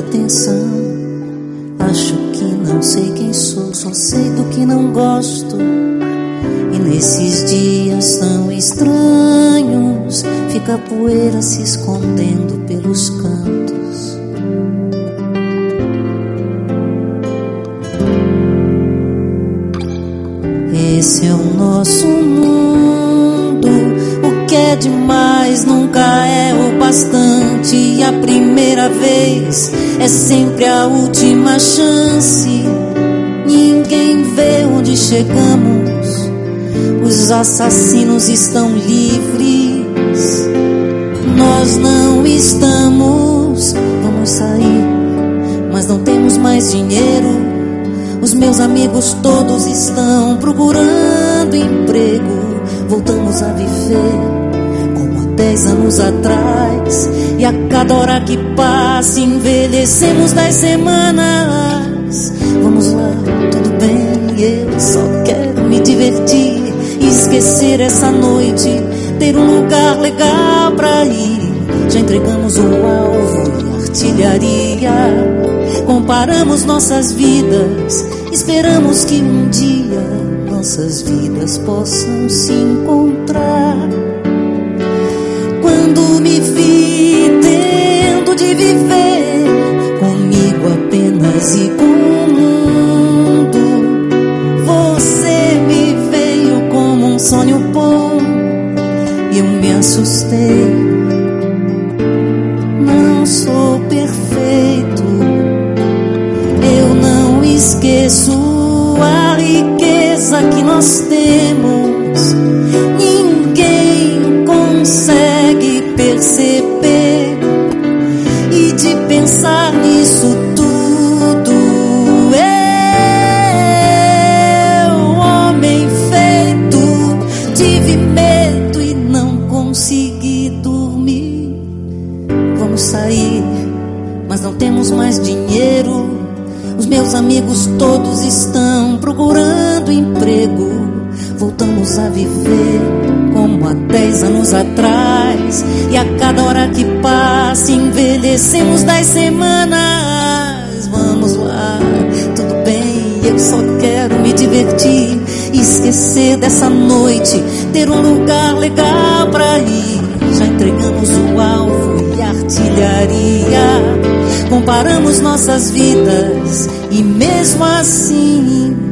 atenção. Acho que não sei quem sou, só sei do que não gosto. E nesses dias tão estranhos, fica a poeira se escondendo pelos cantos. Esse é o nosso mundo. O que é demais nunca é o bastante. E a primeira vez é sempre a última chance. Ninguém vê onde chegamos. Os assassinos estão livres. Nós não estamos. Vamos sair, mas não temos mais dinheiro. Os meus amigos todos estão procurando emprego. Voltamos a viver como há 10 anos atrás. E a cada hora que passa envelhecemos 10 semanas. Vamos lá, tudo bem, eu só quero me divertir, esquecer essa noite, ter um lugar legal pra ir. Já entregamos o alvo e a artilharia. Comparamos nossas vidas, esperamos que um dia nossas vidas possam se encontrar. Quando me vi tendo de viver comigo apenas e com o mundo, você me veio como um sonho bom e eu me assustei. Não sou perfeito, eu não esqueço a riqueza que nós temos. Ninguém consegue perceber. E de pensar nisso tudo, eu, homem feito, tive medo e não consegui dormir. Vamos sair, mas não temos mais dinheiro. Os meus amigos todos estão procurando emprego. Voltamos a viver como há 10 anos atrás. E a cada hora que passa envelhecemos 10 semanas. Vamos lá, tudo bem, eu só quero me divertir, esquecer dessa noite, ter um lugar legal pra ir. Já entregamos o alvo e a artilharia. Comparamos nossas vidas e mesmo assim